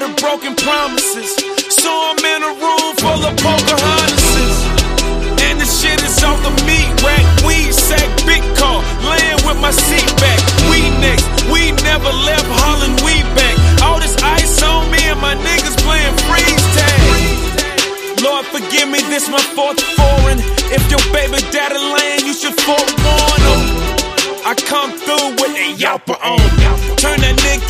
the broken promises. So I'm in a room full of Pocahontases. And the shit is off the meat rack. Weed sack, big car, laying with my seat back. We next, we never left Holland, we back. All this ice on me and my niggas playing freeze tag. Lord forgive me, this my fourth foreign. If your baby daddy laying, you should forewarn him. I come through with a yawper on. Turn that nigga